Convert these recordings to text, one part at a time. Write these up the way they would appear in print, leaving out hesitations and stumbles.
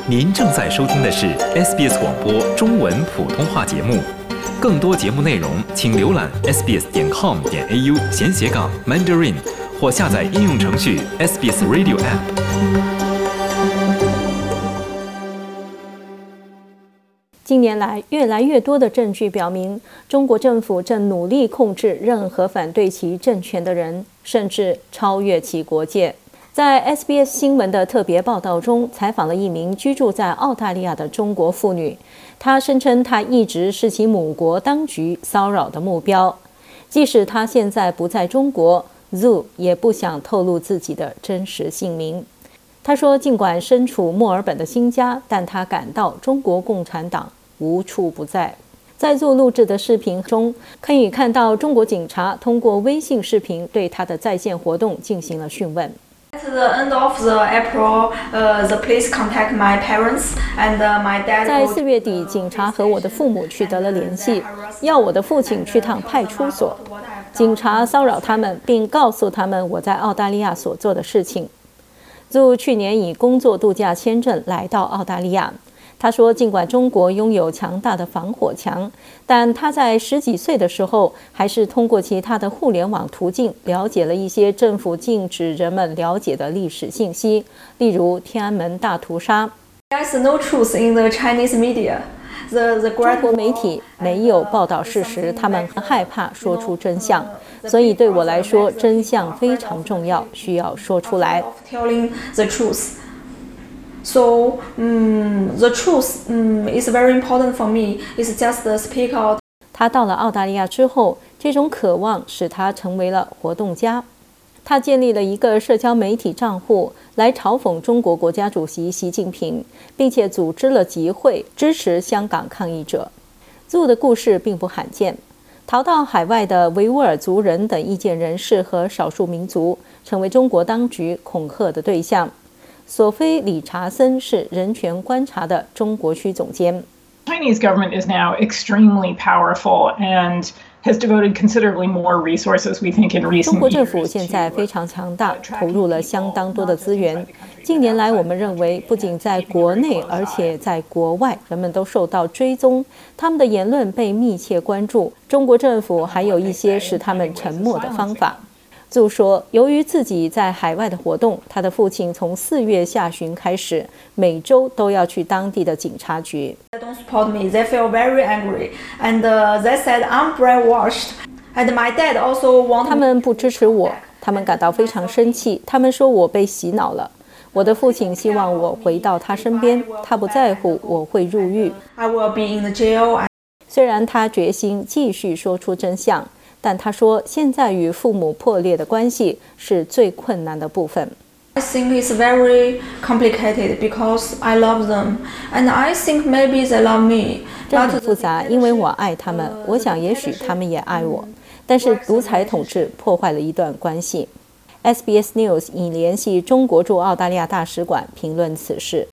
您正在收听的是 SBS 广播中文普通话节目。更多节目内容，请浏览 sbs.com.au/Mandarin 或下载应用程序 SBS Radio App。 近年来，越来越多的证据表明，中国政府正努力控制任何反对其政权的人，甚至超越其国界。在 SBS 新闻的特别报道中，采访了一名居住在澳大利亚的中国妇女，她声称她一直是其母国当局骚扰的目标。即使她现在不在中国， Zhu 也不想透露自己的真实姓名。她说，尽管身处墨尔本的新家，但她感到中国共产党无处不在。在Zhu录制的视频中，可以看到中国警察通过微信视频对她的在线活动进行了讯问。 At the end of the April, the police contact my parents and my dad. 在4月底，警察和我的父母取得了联系，要我的父亲去趟派出所。警察骚扰他们，并告诉他们我在澳大利亚所做的事情。Zhu去年以工作度假签证来到澳大利亚。他说，尽管中国拥有强大的防火墙，但他在10几岁的时候，还是通过其他的互联网途径了解了一些政府禁止人们了解的历史信息，例如天安门大屠杀。 There's no truth in the Chinese media. 中国媒体没有报道事实，他们很害怕说出真相，所以对我来说，真相非常重要，需要说出来。 Telling the truth. So, the truth is very important for me. It's just speak out. 他到了澳大利亚之后，这种渴望使他成为了活动家。他建立了一个社交媒体账户来嘲讽中国国家主席习近平，并且组织了集会支持香港抗议者。Zhu的故事并不罕见，逃到海外的维吾尔族人等意见人士和少数民族成为中国当局恐吓的对象。索菲·理查森是人权观察的中国区总监。 Chinese government is now extremely powerful and has devoted considerably more resources, we think, in recent years. 中国政府现在非常强大，投入了相当多的资源。近年来，我们认为不仅在国内，而且在国外，人们都受到追踪，他们的言论被密切关注。中国政府还有一些使他们沉默的方法。Zhu说，由于自己在海外的活动，他的父亲从4月下旬开始，每周都要去当地的警察局。 They don't support me. They feel very angry, and they said I'm brainwashed. And my dad also wanted. 他们不支持我，他们感到非常生气。他们说我被洗脑了。我的父亲希望我回到他身边，他不在乎我会入狱。 I will be in the jail. 虽然他决心继续说出真相。但他说，现在与父母破裂的关系是最困难的部分。 I think it's very complicated because I love them, and I think maybe they love me. 这很复杂，因为我爱他们，我想也许他们也爱我。但是独裁统治破坏了一段关系。SBS News 已联系中国驻澳大利亚大使馆评论此事。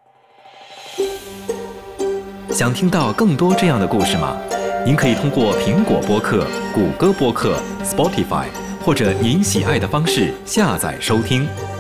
想听到更多这样的故事吗？您可以通过苹果播客、谷歌播客、Spotify 或者您喜爱的方式下载收听。